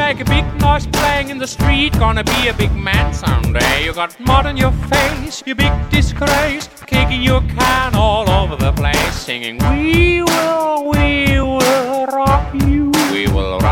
like a big noise playing in the street. Gonna be a big man someday. You got mud on your face, you big disgrace, kicking your can all over the place, singing we will rock you, we will rock